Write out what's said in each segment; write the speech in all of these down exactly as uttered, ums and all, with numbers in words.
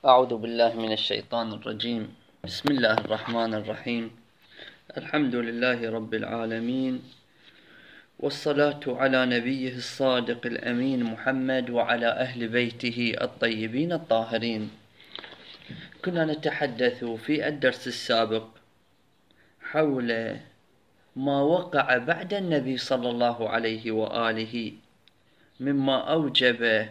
أعوذ بالله من الشيطان الرجيم. بسم الله الرحمن الرحيم. الحمد لله رب العالمين، والصلاة على نبيه الصادق الأمين محمد وعلى أهل بيته الطيبين الطاهرين. كنا نتحدث في الدرس السابق حول ما وقع بعد النبي صلى الله عليه وآله مما أوجب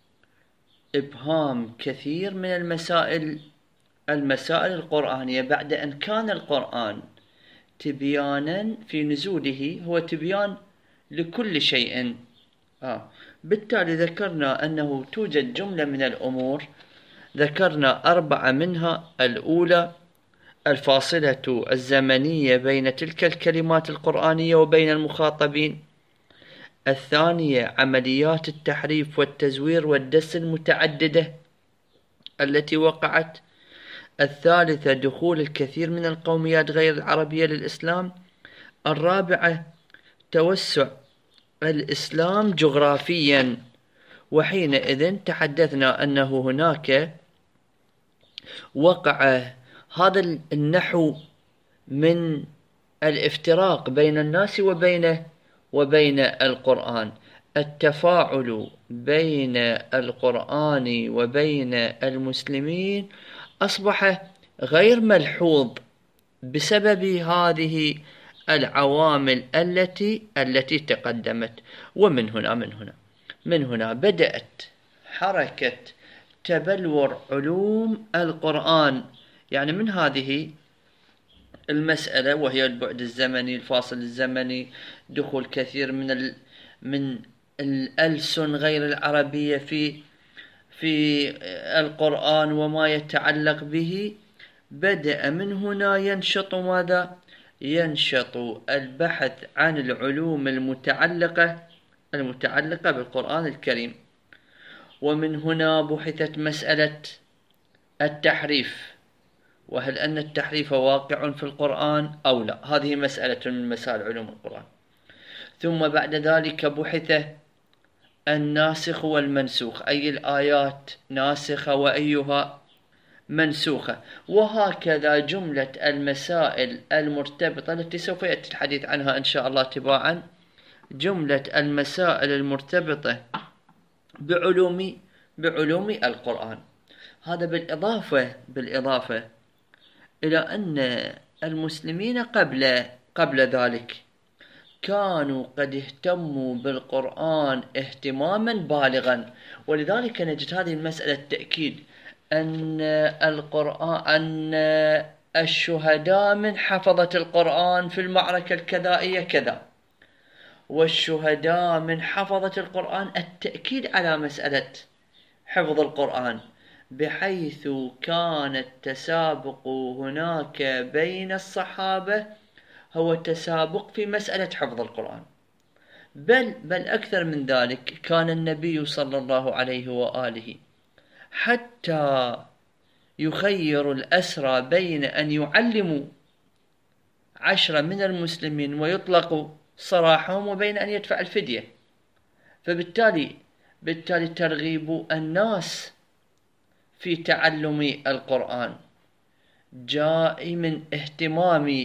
إبهام كثير من المسائل المسائل القرآنية، بعد أن كان القرآن تبيانا في نزوله هو تبيان لكل شيء. آه. بالتالي ذكرنا أنه توجد جملة من الأمور، ذكرنا أربعة منها: الأولى الفاصلة الزمنية بين تلك الكلمات القرآنية وبين المخاطبين. الثانية عمليات التحريف والتزوير والدس المتعددة التي وقعت. الثالثة دخول الكثير من القوميات غير العربية للإسلام. الرابعة توسع الإسلام جغرافيا، وحينئذ تحدثنا أنه هناك وقع هذا النحو من الافتراق بين الناس وبين وبين القرآن. التفاعل بين القرآن وبين المسلمين أصبح غير ملحوظ بسبب هذه العوامل التي التي تقدمت. ومن هنا من هنا من هنا بدأت حركة تبلور علوم القرآن، يعني من هذه المسألة وهي البعد الزمني، الفاصل الزمني، دخول كثير من ال من الألسن غير العربية في في القرآن وما يتعلق به. بدأ من هنا ينشط ماذا؟ ينشط البحث عن العلوم المتعلقة المتعلقة بالقرآن الكريم. ومن هنا بحثت مسألة التحريف، وهل أن التحريف واقع في القرآن أو لا؟ هذه مسألة من مسائل علوم القرآن. ثم بعد ذلك بحث الناسخ والمنسوخ، أي الآيات ناسخة وأيها منسوخة، وهكذا جملة المسائل المرتبطة التي سوف يأتي الحديث عنها إن شاء الله تباعا. جملة المسائل المرتبطة بعلوم بعلوم القرآن. هذا بالإضافة بالإضافة إلى أن المسلمين قبل قبل ذلك كانوا قد اهتموا بالقرآن اهتماما بالغا، ولذلك نجد هذه المسألة التأكيد أن القرآن أن الشهداء من حفظة القرآن في المعركة الكذائية كذا، والشهداء من حفظة القرآن، التأكيد على مسألة حفظ القرآن، بحيث كان التسابق هناك بين الصحابة هو تسابق في مسألة حفظ القرآن. بل بل أكثر من ذلك، كان النبي صلى الله عليه وآله حتى يخير الأسرى بين أن يعلموا عشرة من المسلمين ويطلقوا سراحهم وبين أن يدفع الفدية. فبالتالي بالتالي ترغيب الناس في تعلم القرآن جاء من اهتمام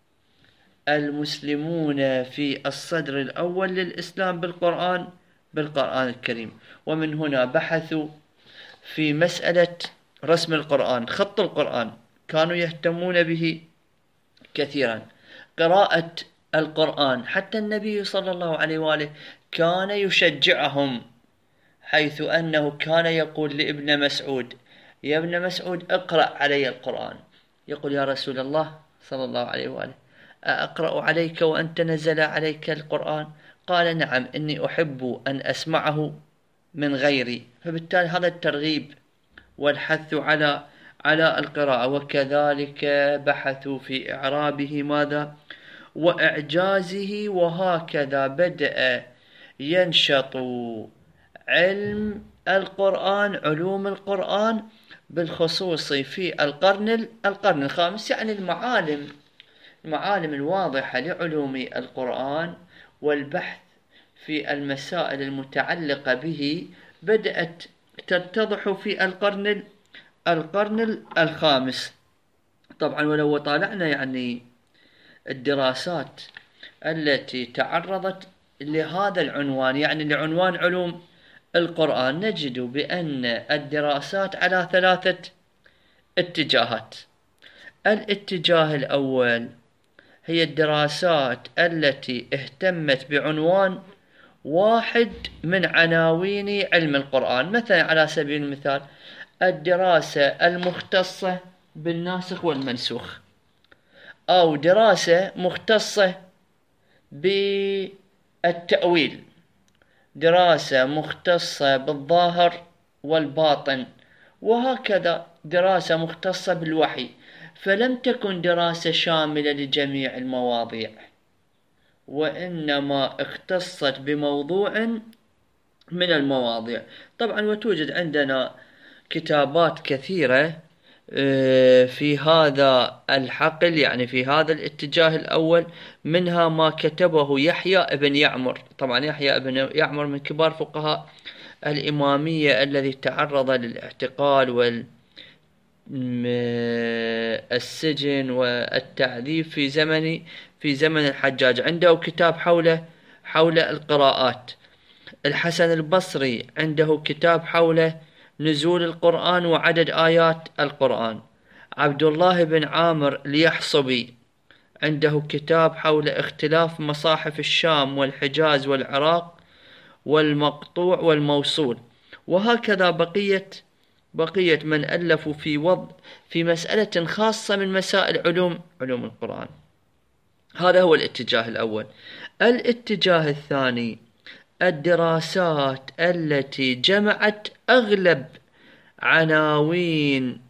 المسلمون في الصدر الأول للإسلام بالقرآن بالقرآن الكريم. ومن هنا بحثوا في مسألة رسم القرآن، خط القرآن، كانوا يهتمون به كثيرا. قراءة القرآن، حتى النبي صلى الله عليه وآله كان يشجعهم، حيث أنه كان يقول لابن مسعود: يا ابن مسعود اقرأ علي القرآن. يقول: يا رسول الله صلى الله عليه وآله أقرأ عليك وأنت نزل عليك القرآن؟ قال: نعم، إني أحب أن أسمعه من غيري. فبالتالي هذا الترغيب والحث على على القراءة. وكذلك بحثوا في إعرابه ماذا؟ وإعجازه. وهكذا بدأ ينشط علم القرآن، علوم القرآن، بالخصوص في القرن القرن الخامس، يعني المعالم المعالم الواضحة لعلوم القرآن والبحث في المسائل المتعلقة به بدأت تتضح في القرن القرن الخامس. طبعا ولو طالعنا يعني الدراسات التي تعرضت لهذا العنوان، يعني لعنوان علوم القرآن، نجد بأن الدراسات على ثلاثة اتجاهات. الاتجاه الأول هي الدراسات التي اهتمت بعنوان واحد من عناوين علم القرآن، مثلا على سبيل المثال الدراسة المختصة بالناسخ والمنسوخ، أو دراسة مختصة بالتأويل، دراسة مختصة بالظاهر والباطن، وهكذا دراسة مختصة بالوحي. فلم تكن دراسة شاملة لجميع المواضيع، وإنما اختصت بموضوع من المواضيع. طبعا وتوجد عندنا كتابات كثيرة في هذا الحقل، يعني في هذا الاتجاه الأول، منها ما كتبه يحيى ابن يعمر. طبعا يحيى ابن يعمر من كبار فقهاء الإمامية الذي تعرض للاعتقال والسجن والتعذيب في زمن في زمن الحجاج. عنده كتاب حول حول القراءات. الحسن البصري عنده كتاب حول نزول القرآن وعدد آيات القرآن. عبد الله بن عامر اليحصبي عنده كتاب حول اختلاف مصاحف الشام والحجاز والعراق والمقطوع والموصول. وهكذا بقية بقية من ألفوا في وضع في مسألة خاصة من مسائل علوم علوم القرآن. هذا هو الاتجاه الأول. الاتجاه الثاني الدراسات التي جمعت أغلب عناوين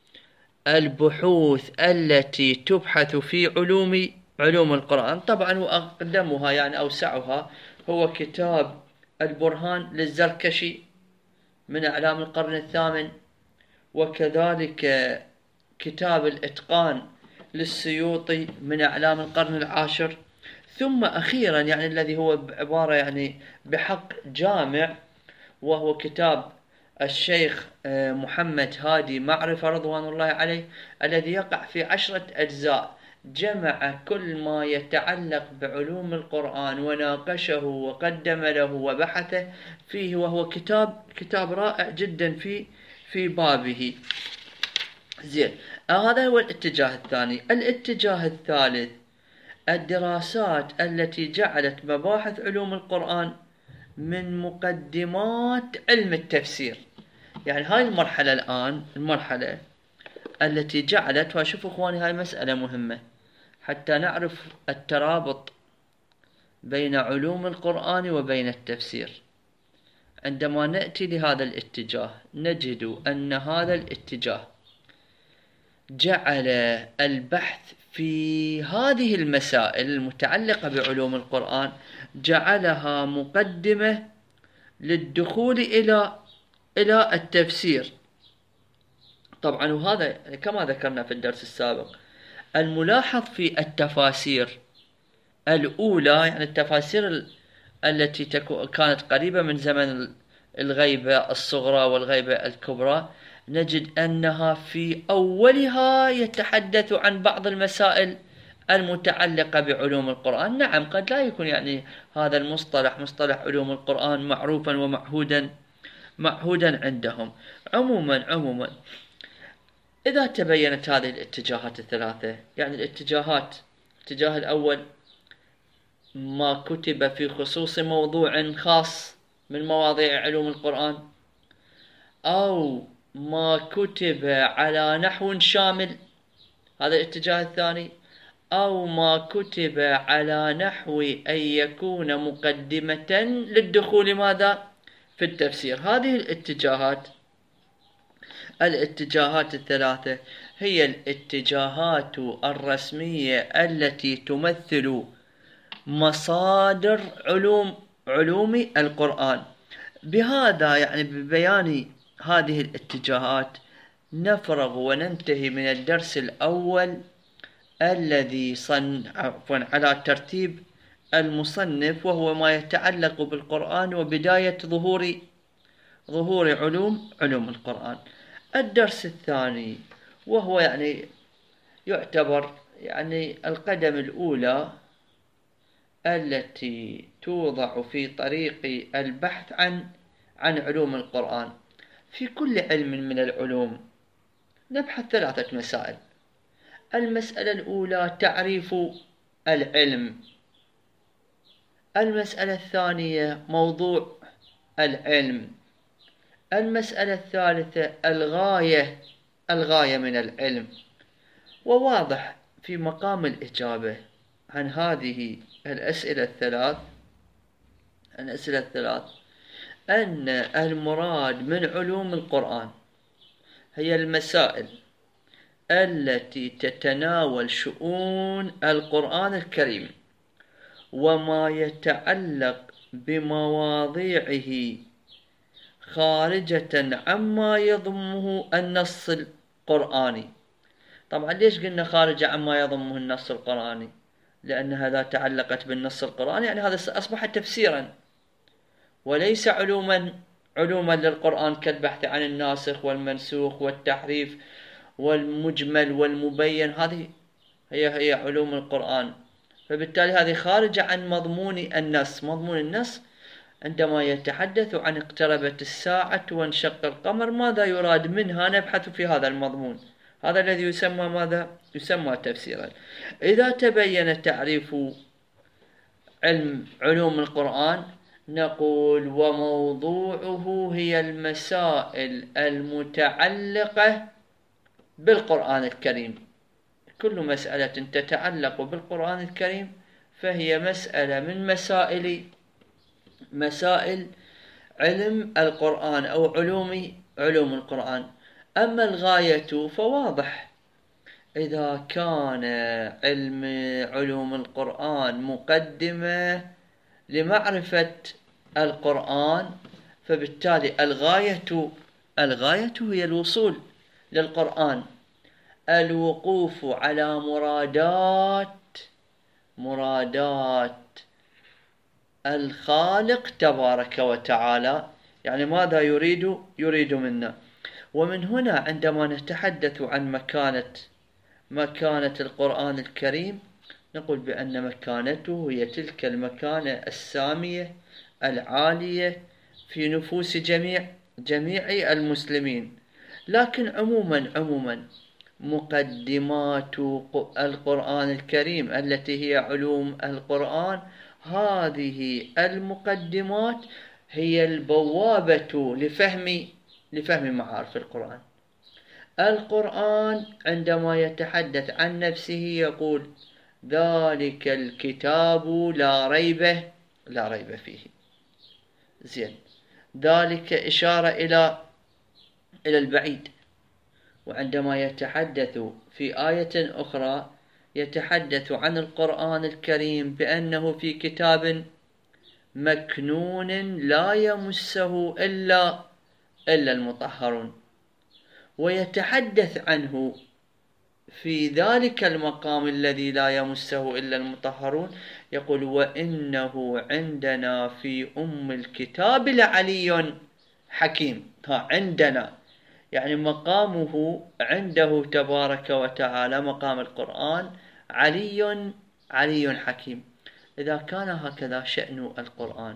البحوث التي تبحث في علوم علوم القرآن. طبعا وأقدمها يعني أوسعها هو كتاب البرهان للزركشي من أعلام القرن الثامن، وكذلك كتاب الإتقان للسيوطي من أعلام القرن العاشر. ثم أخيرا يعني الذي هو عبارة يعني بحق جامع، وهو كتاب الشيخ محمد هادي معرفة رضوان الله عليه، الذي يقع في عشرة أجزاء، جمع كل ما يتعلق بعلوم القرآن وناقشه وقدم له وبحث فيه، وهو كتاب كتاب رائع جدا في في بابه. زين، هذا هو الاتجاه الثاني. الاتجاه الثالث الدراسات التي جعلت مباحث علوم القرآن من مقدمات علم التفسير. يعني هاي المرحلة الآن المرحلة التي جعلت، وشوفوا اخواني هاي مسألة مهمة حتى نعرف الترابط بين علوم القرآن وبين التفسير. عندما نأتي لهذا الاتجاه نجد أن هذا الاتجاه جعل البحث في هذه المسائل المتعلقة بعلوم القرآن، جعلها مقدمة للدخول إلى إلى التفسير. طبعا وهذا كما ذكرنا في الدرس السابق، الملاحظ في التفاسير الأولى، يعني التفاسير التي كانت قريبة من زمن الغيبة الصغرى والغيبة الكبرى، نجد أنها في أولها يتحدث عن بعض المسائل المتعلقة بعلوم القرآن. نعم قد لا يكون يعني هذا المصطلح مصطلح علوم القرآن معروفا ومعهودا معهودا عندهم. عموما عموما إذا تبينت هذه الاتجاهات الثلاثة، يعني الاتجاهات الاتجاه الأول ما كتب في خصوص موضوع خاص من مواضيع علوم القرآن، أو ما كتب على نحو شامل، هذا الاتجاه الثاني، أو ما كتب على نحو أن يكون مقدمة للدخول ماذا في التفسير. هذه الاتجاهات الاتجاهات الثلاثة هي الاتجاهات الرسمية التي تمثل مصادر علوم علوم القرآن. بهذا يعني ببيان هذه الاتجاهات نفرغ وننتهي من الدرس الأول الذي صن عفوا على ترتيب المصنف، وهو ما يتعلق بالقرآن وبداية ظهور ظهور علوم علوم القرآن. الدرس الثاني، وهو يعني يعتبر يعني القدم الأولى التي توضع في طريق البحث عن عن علوم القرآن. في كل علم من العلوم نبحث ثلاثة مسائل. المسألة الأولى تعريف العلم. المسألة الثانية موضوع العلم. المسألة الثالثة الغاية الغاية من العلم. وواضح في مقام الإجابة عن هذه الأسئلة الثلاث الأسئلة الثلاث أن المراد من علوم القرآن هي المسائل التي تتناول شؤون القرآن الكريم وما يتعلق بمواضيعه خارجة عما يضمه النص القرآني. طبعا ليش قلنا خارجة عما يضمه النص القرآني؟ لأنها لا تعلقت بالنص القرآني، يعني هذا أصبح تفسيرا وليس علوما علوما للقرآن كالبحث عن الناسخ والمنسوخ والتحريف والمجمل والمبين. هذه هي هي علوم القرآن، فبالتالي هذه خارجة عن مضمون النص. مضمون النص عندما يتحدث عن اقتربت الساعة وانشق القمر، ماذا يراد منها؟ نبحث في هذا المضمون، هذا الذي يسمى ماذا؟ يسمى تفسيرا. إذا تبين تعريف علم علوم القرآن نقول وموضوعه هي المسائل المتعلقة بالقرآن الكريم. كل مسألة تتعلق بالقرآن الكريم فهي مسألة من مسائل مسائل علم القرآن أو علوم علوم القرآن. أما الغاية فواضح، إذا كان علم علوم القرآن مقدمة لمعرفة القرآن فبالتالي الغاية الغاية هي الوصول للقرآن، الوقوف على مرادات مرادات الخالق تبارك وتعالى، يعني ماذا يريد يريد منا. ومن هنا عندما نتحدث عن مكانة مكانة القرآن الكريم نقول بأن مكانته هي تلك المكانة السامية العالية في نفوس جميع جميع المسلمين. لكن عموما عموما مقدمات القرآن الكريم التي هي علوم القرآن، هذه المقدمات هي البوابة لفهم لفهم معارف القرآن. القرآن عندما يتحدث عن نفسه يقول ذلك الكتاب لا ريب لا ريب فيه. زين، ذلك إشارة إلى إلى البعيد. وعندما يتحدث في آية أخرى يتحدث عن القرآن الكريم بأنه في كتاب مكنون لا يمسه إلا إلا المطهرون، ويتحدث عنه في ذلك المقام الذي لا يمسه إلا المطهرون يقول وإنه عندنا في أم الكتاب لعلي حكيم. ها عندنا يعني مقامه عنده تبارك وتعالى مقام القرآن علي علي حكيم. إذا كان هكذا شأن القرآن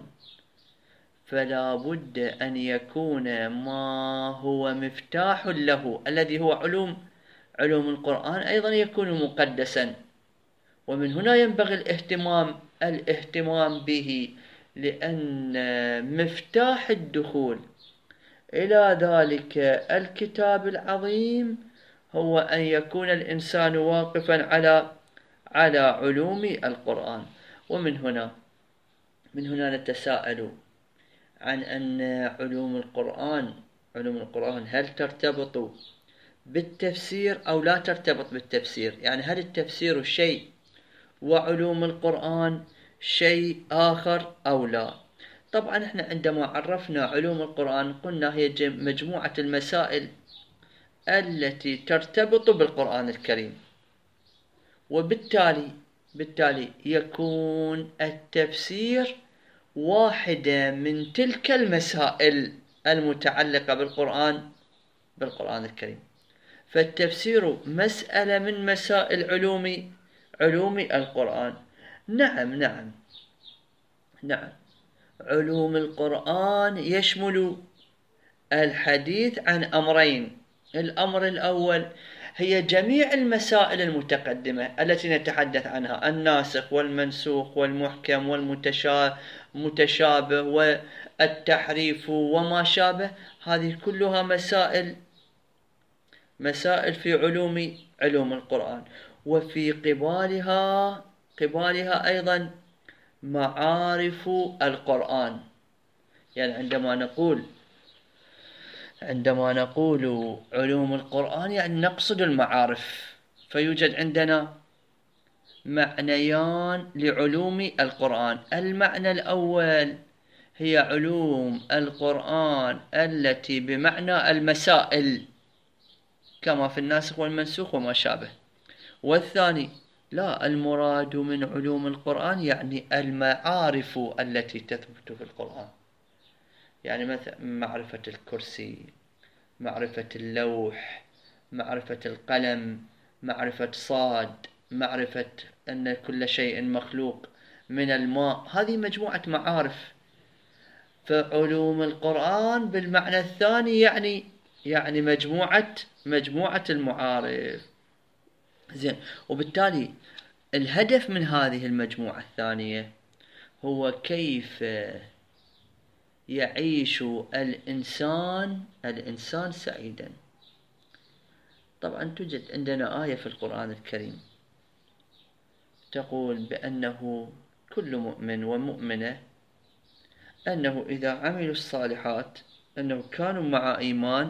فلا بد أن يكون ما هو مفتاح له الذي هو علوم علوم القرآن أيضا يكون مقدسا. ومن هنا ينبغي الاهتمام الاهتمام به، لأن مفتاح الدخول إلى ذلك الكتاب العظيم هو أن يكون الإنسان واقفا على على علوم القرآن. ومن هنا من هنا نتساءل عن أن علوم القرآن علوم القرآن هل ترتبط بالتفسير أو لا ترتبط بالتفسير؟ يعني هل التفسير شيء وعلوم القرآن شيء آخر أو لا؟ طبعا احنا عندما عرفنا علوم القرآن قلنا هي مجموعة المسائل التي ترتبط بالقرآن الكريم، وبالتالي بالتالي يكون التفسير واحدة من تلك المسائل المتعلقة بالقرآن بالقرآن الكريم. فالتفسير مسألة من مسائل علوم علوم القرآن. نعم نعم نعم علوم القرآن يشمل الحديث عن أمرين. الأمر الأول هي جميع المسائل المتقدمة التي نتحدث عنها، الناسخ والمنسوخ والمحكم والمتشابه والتحريف وما شابه. هذه كلها مسائل مسائل في علوم علوم القرآن. وفي قبالها قبالها أيضا معارف القرآن. يعني عندما نقول عندما نقول علوم القرآن يعني نقصد المعارف. فيوجد عندنا معنيان لعلوم القرآن. المعنى الأول هي علوم القرآن التي بمعنى المسائل كما في الناسخ والمنسوخ وما شابه. والثاني لا، المراد من علوم القرآن يعني المعارف التي تثبت في القرآن. يعني مثلا معرفة الكرسي، معرفة اللوح، معرفة القلم، معرفة صاد، معرفة أن كل شيء مخلوق من الماء. هذه مجموعة معارف. فعلوم القرآن بالمعنى الثاني يعني يعني مجموعة مجموعة المعارف. زين. وبالتالي الهدف من هذه المجموعة الثانية هو كيف يعيش الإنسان الإنسان سعيدا. طبعا توجد عندنا آية في القرآن الكريم تقول بأنه كل مؤمن ومؤمنة أنه إذا عملوا الصالحات أنه كانوا مع إيمان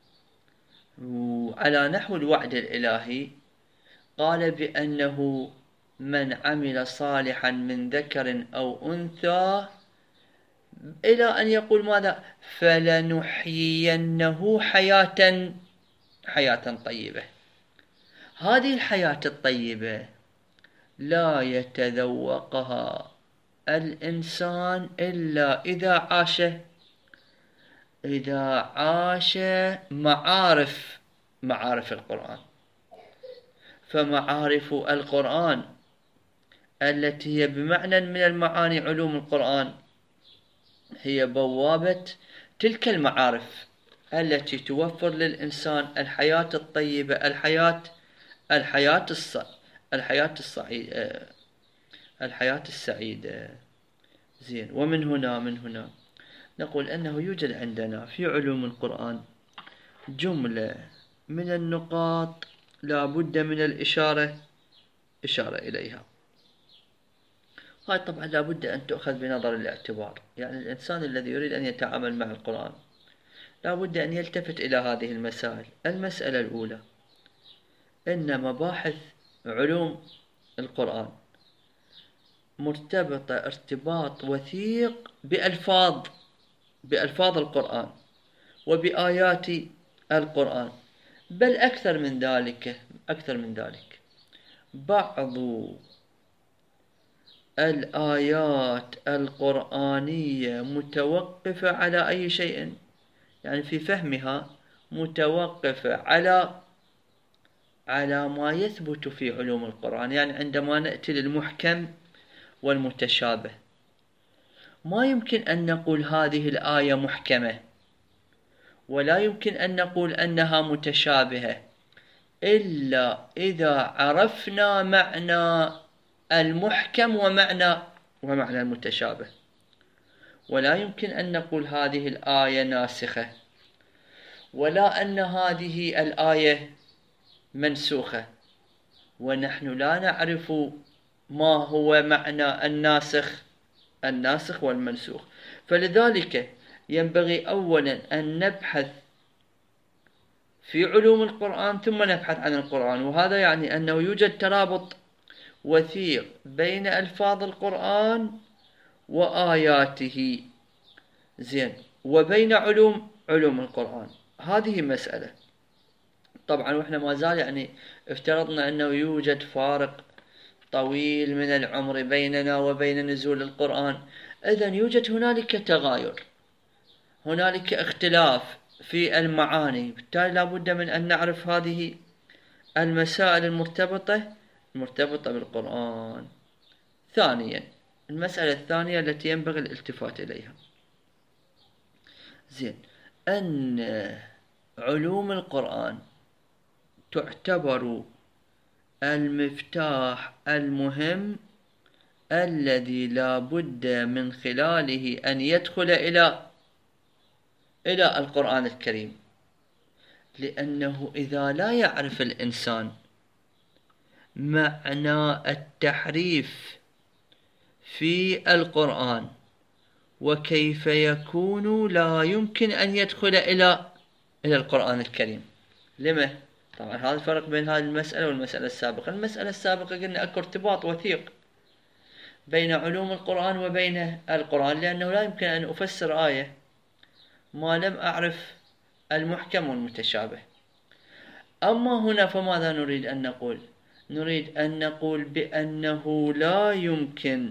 وعلى نحو الوعد الإلهي. قال بأنه من عمل صالحا من ذكر أو أنثى إلى أن يقول ماذا؟ فلنحيينه حياة حياة طيبة. هذه الحياة الطيبة لا يتذوقها الإنسان إلا إذا عاش إذا عاش معارف معارف القرآن. فمعارف القرآن التي هي بمعنى من المعاني علوم القرآن هي بوابة تلك المعارف التي توفر للإنسان الحياة الطيبة، الحياة الحياة الص الحياة السعيدة الحياة السعيدة. زين. ومن هنا من هنا نقول أنه يوجد عندنا في علوم القرآن جملة من النقاط لا بد من الإشارة إشارة إليها. هاي طبعا لا بد أن تؤخذ بنظر الاعتبار. يعني الإنسان الذي يريد أن يتعامل مع القرآن لا بد أن يلتفت إلى هذه المسائل. المسألة الأولى إن مباحث علوم القرآن مرتبطة ارتباط وثيق بألفاظ بألفاظ القرآن وبآيات القرآن. بل أكثر من ذلك أكثر من ذلك بعض الآيات القرآنية متوقفة على أي شيء، يعني في فهمها متوقفة على على ما يثبت في علوم القرآن. يعني عندما نأتي للمحكم والمتشابه ما يمكن أن نقول هذه الآية محكمة ولا يمكن أن نقول أنها متشابهة إلا إذا عرفنا معنى المحكم ومعنى ومعنى المتشابه. ولا يمكن أن نقول هذه الآية ناسخة ولا أن هذه الآية منسوخة ونحن لا نعرف ما هو معنى الناسخ الناسخ والمنسوخ. فلذلك ينبغي أولا أن نبحث في علوم القرآن ثم نبحث عن القرآن. وهذا يعني أنه يوجد ترابط وثيق بين ألفاظ القرآن وآياته. زين. وبين علوم علوم القرآن. هذه مسألة. طبعا وإحنا ما زال يعني افترضنا أنه يوجد فارق طويل من العمر بيننا وبين نزول القرآن. إذن يوجد هنالك تغاير، هنالك اختلاف في المعاني، بالتالي لا بد من أن نعرف هذه المسائل المرتبطة المرتبطة بالقرآن. ثانيا، المسألة الثانية التي ينبغي الالتفات إليها، زين، أن علوم القرآن تعتبر المفتاح المهم الذي لا بد من خلاله أن يدخل إلى إلى القرآن الكريم، لأنه إذا لا يعرف الإنسان معنى التحريف في القرآن وكيف يكون، لا يمكن أن يدخل إلى إلى القرآن الكريم. لما؟ طبعا هذا الفرق بين هذه المسألة والمسألة السابقة. المسألة السابقة قلنا أكو ارتباط وثيق بين علوم القرآن وبين القرآن، لأنه لا يمكن أن أفسر آية ما لم أعرف المحكم والمتشابه. أما هنا فماذا نريد أن نقول؟ نريد أن نقول بأنه لا يمكن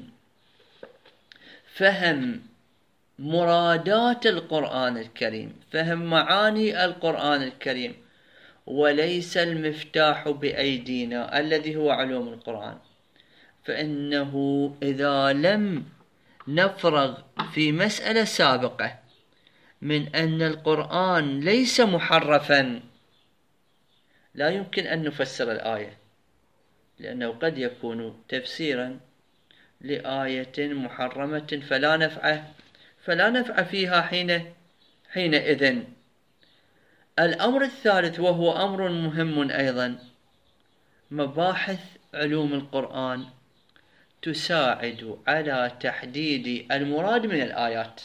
فهم مرادات القرآن الكريم، فهم معاني القرآن الكريم، وليس المفتاح بأيدينا الذي هو علوم القرآن. فإنه إذا لم نفرغ في مسألة سابقة من أن القرآن ليس محرفا، لا يمكن أن نفسر الآية، لأنه قد يكون تفسيرا لآية محرمة فلا نفع فلا نفع فيها حين حينئذ. الأمر الثالث وهو أمر مهم أيضا، مباحث علوم القرآن تساعد على تحديد المراد من الآيات.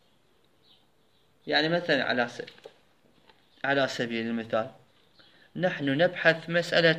يعني مثلا على على سبيل المثال، نحن نبحث مسألة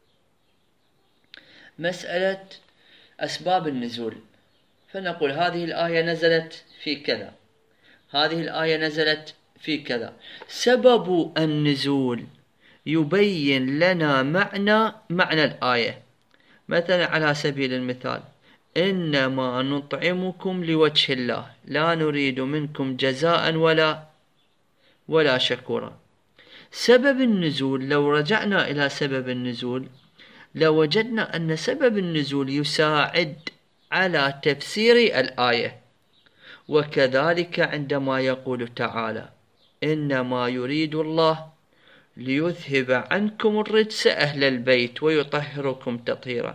مسألة أسباب النزول، فنقول هذه الآية نزلت في كذا، هذه الآية نزلت في كذا. سبب النزول يبين لنا معنى معنى الآية. مثلا على سبيل المثال، إنما نطعمكم لوجه الله لا نريد منكم جزاء ولا ولا شكورا. سبب النزول، لو رجعنا إلى سبب النزول لوجدنا أن سبب النزول يساعد على تفسير الآية. وكذلك عندما يقول تعالى إنما يريد الله ليذهب عنكم الرجس أهل البيت ويطهركم تطهيرا،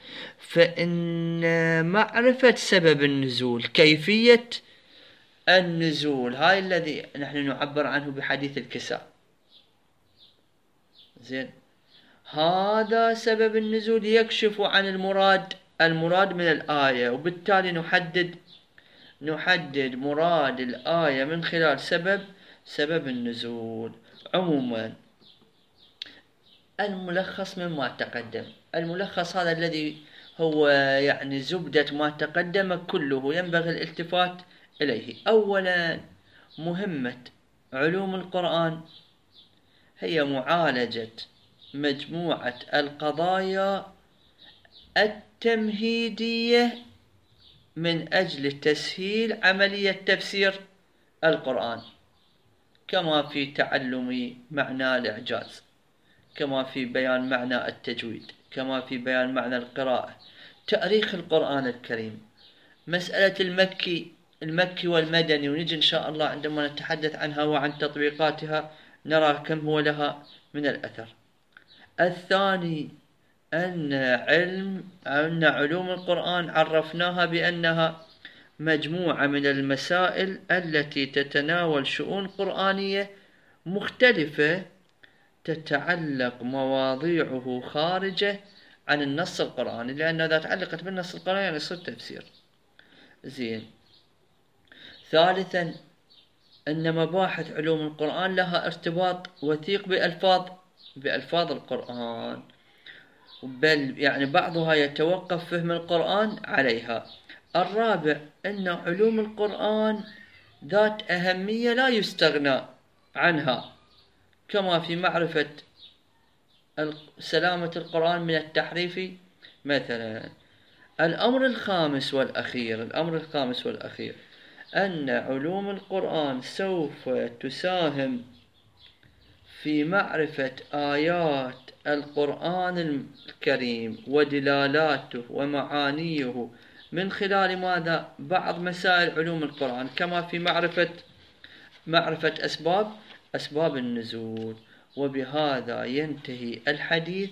فإن معرفة سبب النزول، كيفية النزول، هاي الذي نحن نعبر عنه بحديث الكساء. زين، هذا سبب النزول يكشف عن المراد المراد من الآية، وبالتالي نحدد نحدد مراد الآية من خلال سبب سبب النزول. عموما الملخص مما تقدم، الملخص هذا الذي هو يعني زبدة ما تقدم كله ينبغي الالتفات إليه. أولا، مهمة علوم القرآن هي معالجة مجموعة القضايا التمهيدية من أجل تسهيل عملية تفسير القرآن، كما في تعلم معنى الإعجاز، كما في بيان معنى التجويد، كما في بيان معنى القراءة، تأريخ القرآن الكريم، مسألة المكي المكي والمدني، ونجي إن شاء الله عندما نتحدث عنها وعن تطبيقاتها نرى كم هو لها من الأثر. الثاني، أن علم أن علوم القرآن عرفناها بأنها مجموعة من المسائل التي تتناول شؤون قرآنية مختلفة تتعلق مواضيعه خارجة عن النص القرآني، لأن إذا تعلقت بالنص القرآني يعني يصير تفسير. زين. ثالثا، أن مباحث علوم القرآن لها ارتباط وثيق بألفاظ بألفاظ القرآن، بل يعني بعضها يتوقف فهم القرآن عليها. الرابع، أن علوم القرآن ذات أهمية لا يستغنى عنها، كما في معرفة سلامة القرآن من التحريف مثلا. الأمر الخامس والأخير الأمر الخامس والأخير أن علوم القرآن سوف تساهم في معرفة آيات القرآن الكريم ودلالاته ومعانيه من خلال ماذا؟ بعض مسائل علوم القرآن، كما في معرفة معرفة أسباب أسباب النزول. وبهذا ينتهي الحديث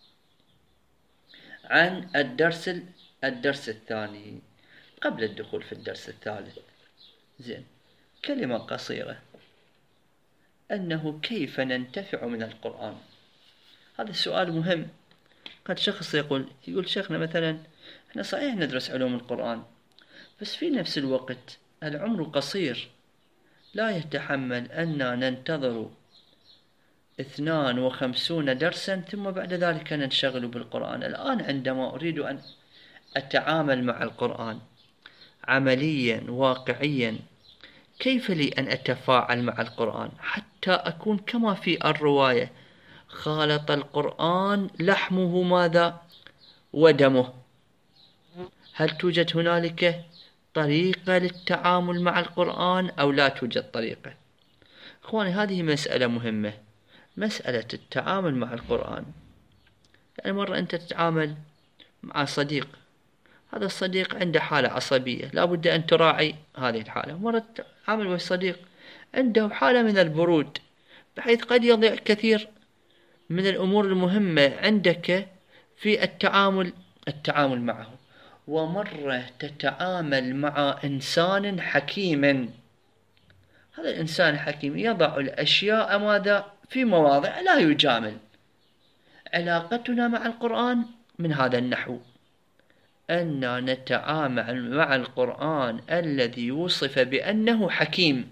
عن الدرس الدرس الثاني قبل الدخول في الدرس الثالث. زين، كلمة قصيرة، أنه كيف ننتفع من القرآن؟ هذا السؤال مهم. قد شخص يقول يقول شيخنا مثلا احنا صحيح ندرس علوم القرآن، بس في نفس الوقت العمر قصير، لا يتحمل أن ننتظر اثنان وخمسون درسا ثم بعد ذلك ننشغل بالقرآن. الآن عندما أريد أن أتعامل مع القرآن عمليا واقعيا، كيف لي أن أتفاعل مع القرآن حتى أكون كما في الرواية: خالط القرآن لحمه ماذا ودمه. هل توجد هنالك طريقة للتعامل مع القرآن أو لا توجد طريقة؟ إخواني، هذه مسألة مهمة، مسألة التعامل مع القرآن. يعني مرة أنت تتعامل مع صديق، هذا الصديق عنده حالة عصبية، لا بد أن تراعي هذه الحالة. مرة تتعامل مع صديق عنده حالة من البرود، بحيث قد يضيع كثير من الأمور المهمة عندك في التعامل التعامل معه. ومرة تتعامل مع إنسان حكيم، هذا الإنسان حكيم يضع الأشياء ماذا في مواضع، لا يجامل. علاقتنا مع القرآن من هذا النحو، أن نتعامل مع القرآن الذي وصف بأنه حكيم.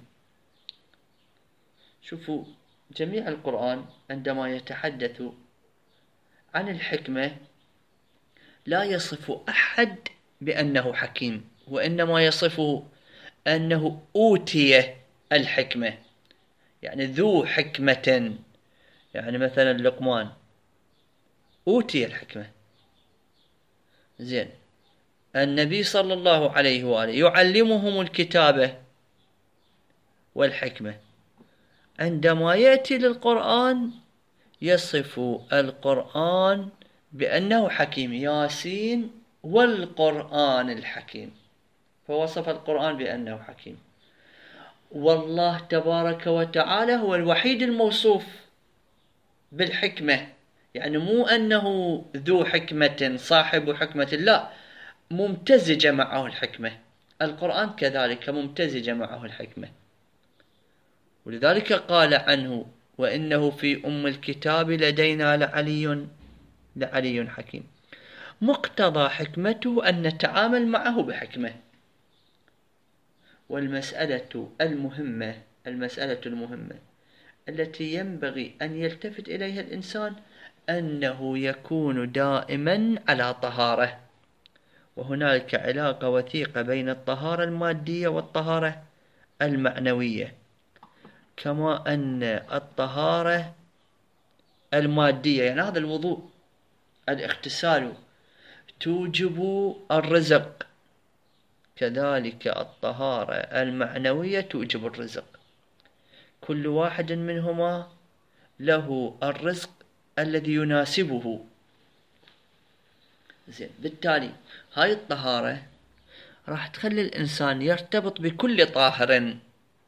شوفوا، جميع القرآن عندما يتحدث عن الحكمة لا يصف أحد بأنه حكيم، وإنما يصفه أنه أوتي الحكمة، يعني ذو حكمة. يعني مثلا لقمان أوتي الحكمة. زين، النبي صلى الله عليه وآله يعلمهم الكتابة والحكمة. عندما يأتي للقرآن يصف القرآن بأنه حكيم: ياسين والقرآن الحكيم، فوصف القرآن بأنه حكيم. والله تبارك وتعالى هو الوحيد الموصوف بالحكمة، يعني مو أنه ذو حكمة صاحب حكمة، لا، ممتزجة معه الحكمة. القرآن كذلك ممتزجة معه الحكمة، ولذلك قال عنه: وإنه في أم الكتاب لدينا لعلي لعلي حكيم. مقتضى حكمته أن نتعامل معه بحكمة. والمسألة المهمة المسألة المهمة التي ينبغي أن يلتفت إليها الإنسان أنه يكون دائما على طهارة. وهنالك علاقة وثيقة بين الطهارة المادية والطهارة المعنوية، كما أن الطهارة المادية، يعني هذا الوضوء الاغتسال، توجب الرزق، كذلك الطهارة المعنوية توجب الرزق. كل واحد منهما له الرزق الذي يناسبه. زين، بالتالي هاي الطهارة راح تخلي الإنسان يرتبط بكل طاهر،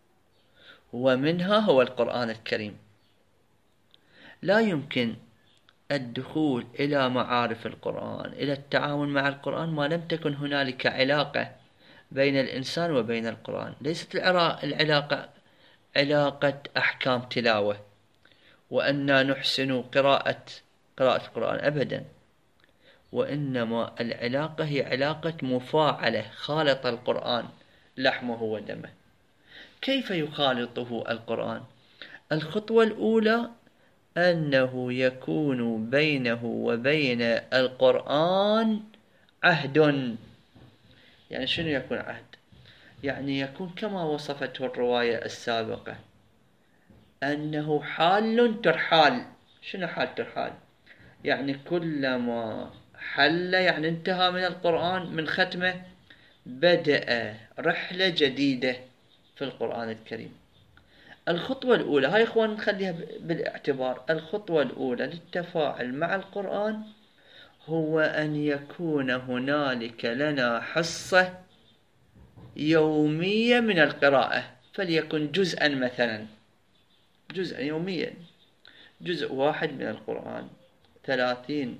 ومنها هو القرآن الكريم. لا يمكن الدخول إلى معارف القرآن، إلى التعامل مع القرآن، ما لم تكن هنالك علاقة بين الإنسان وبين القرآن. ليست العلاقة علاقة أحكام تلاوة وأننا نحسن قراءة قراءة القرآن أبدا، وإنما العلاقة هي علاقة مفاعلة، خالط القرآن لحمه ودمه. كيف يخالطه القرآن؟ الخطوة الأولى أنه يكون بينه وبين القرآن عهد. يعني شنو يكون عهد؟ يعني يكون كما وصفته الرواية السابقة، أنه حال ترحال. شنو حال ترحال؟ يعني كلما حل، يعني انتهى من القرآن من ختمه، بدأ رحلة جديدة في القرآن الكريم. الخطوة الأولى، هاي إخوان نخليها بالاعتبار، الخطوة الأولى للتفاعل مع القرآن هو أن يكون هنالك لنا حصة يومية من القراءة، فليكن جزءا مثلا، جزءا يوميا، جزء واحد من القرآن، ثلاثين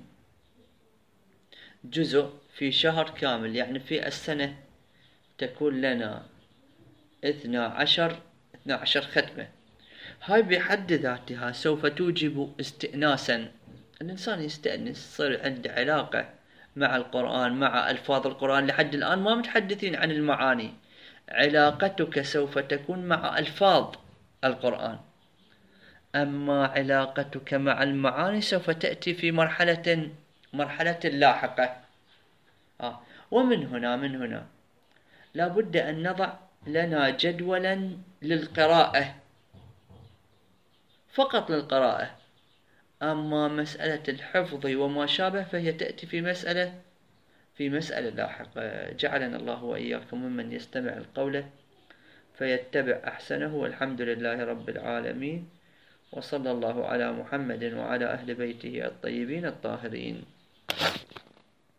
جزء في شهر كامل، يعني في السنة تكون لنا اثنا عشر اثنا عشر ختمة. هاي بحد ذاتها سوف توجب استئناسا، الإنسان يستأنس، يصير عنده علاقة مع القرآن، مع ألفاظ القرآن. لحد الآن ما متحدثين عن المعاني، علاقتك سوف تكون مع ألفاظ القرآن، أما علاقتك مع المعاني سوف تأتي في مرحلة مرحلة لاحقة. آه. ومن هنا من هنا لابد أن نضع لنا جدولا للقراءة، فقط للقراءة. أما مسألة الحفظ وما شابه فهي تأتي في مسألة في مسألة لاحقة. جعلنا الله وإياكم ممن يستمع القول فيتبع أحسنه، والحمد لله رب العالمين، وصلى الله على محمد وعلى أهل بيته الطيبين الطاهرين.